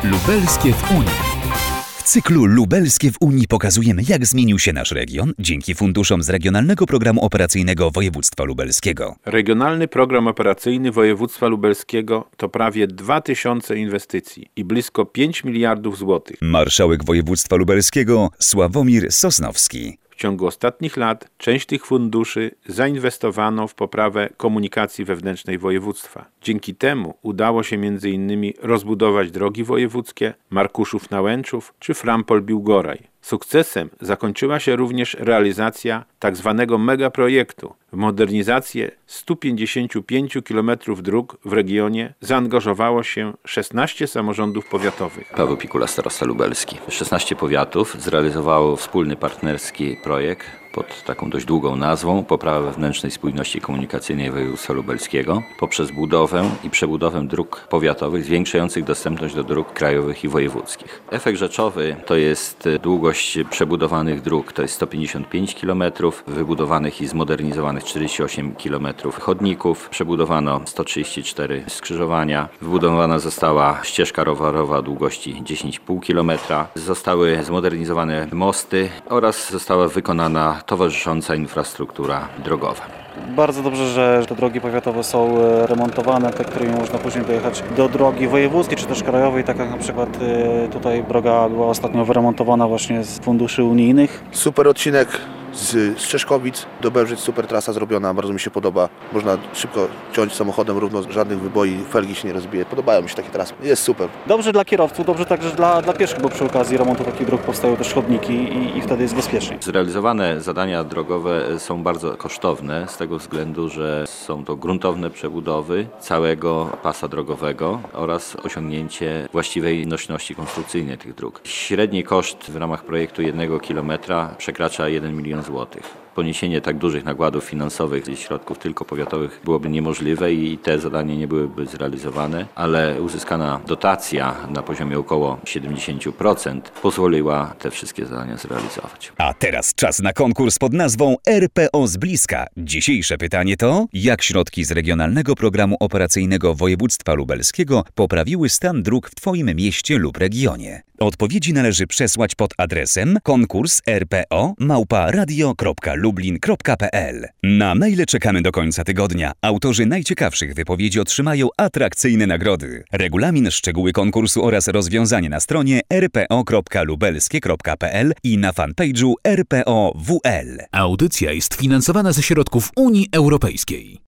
Lubelskie w Unii. W cyklu Lubelskie w Unii pokazujemy, jak zmienił się nasz region dzięki funduszom z Regionalnego Programu Operacyjnego Województwa Lubelskiego. Regionalny Program Operacyjny Województwa Lubelskiego to prawie 2000 inwestycji i blisko 5 miliardów złotych. Marszałek Województwa Lubelskiego Sławomir Sosnowski. W ciągu ostatnich lat część tych funduszy zainwestowano w poprawę komunikacji wewnętrznej województwa. Dzięki temu udało się m.in. rozbudować drogi wojewódzkie Markuszów-Nałęczów czy Frampol-Biłgoraj. Sukcesem zakończyła się również realizacja tzw. megaprojektu. W modernizację 155 km dróg w regionie zaangażowało się 16 samorządów powiatowych. Paweł Pikula, starosta lubelski. 16 powiatów zrealizowało wspólny partnerski projekt pod taką dość długą nazwą Poprawa wewnętrznej spójności komunikacyjnej województwa lubelskiego poprzez budowę i przebudowę dróg powiatowych zwiększających dostępność do dróg krajowych i wojewódzkich. Efekt rzeczowy to jest długość przebudowanych dróg, to jest 155 km, wybudowanych i zmodernizowanych 48 km chodników, przebudowano 134 skrzyżowania, wybudowana została ścieżka rowerowa o długości 10,5 km, zostały zmodernizowane mosty oraz została wykonana towarzysząca infrastruktura drogowa. Bardzo dobrze, że te drogi powiatowe są remontowane, te, którymi można później dojechać do drogi wojewódzkiej czy też krajowej, tak jak na przykład tutaj droga była ostatnio wyremontowana właśnie z funduszy unijnych. Super odcinek z Strzeszkowic do Bełżyc, super trasa zrobiona, bardzo mi się podoba. Można szybko ciąć samochodem równo, żadnych wyboi, felgi się nie rozbije. Podobają mi się takie trasy. Jest super. Dobrze dla kierowców, dobrze także dla pieszych, bo przy okazji remontu takich dróg powstają też chodniki i wtedy jest bezpiecznie. Zrealizowane zadania drogowe są bardzo kosztowne z tego względu, że są to gruntowne przebudowy całego pasa drogowego oraz osiągnięcie właściwej nośności konstrukcyjnej tych dróg. Średni koszt w ramach projektu 1 kilometra przekracza 1 milion złotych. Poniesienie tak dużych nakładów finansowych ze środków tylko powiatowych byłoby niemożliwe i te zadania nie byłyby zrealizowane, ale uzyskana dotacja na poziomie około 70% pozwoliła te wszystkie zadania zrealizować. A teraz czas na konkurs pod nazwą RPO z bliska. Dzisiejsze pytanie to: jak środki z Regionalnego Programu Operacyjnego Województwa Lubelskiego poprawiły stan dróg w Twoim mieście lub regionie? Odpowiedzi należy przesłać pod adresem konkurs@radio.lublin.pl. Na maile czekamy do końca tygodnia. Autorzy najciekawszych wypowiedzi otrzymają atrakcyjne nagrody. Regulamin, szczegóły konkursu oraz rozwiązanie na stronie rpo.lubelskie.pl i na fanpage'u RPO WL. Audycja jest finansowana ze środków Unii Europejskiej.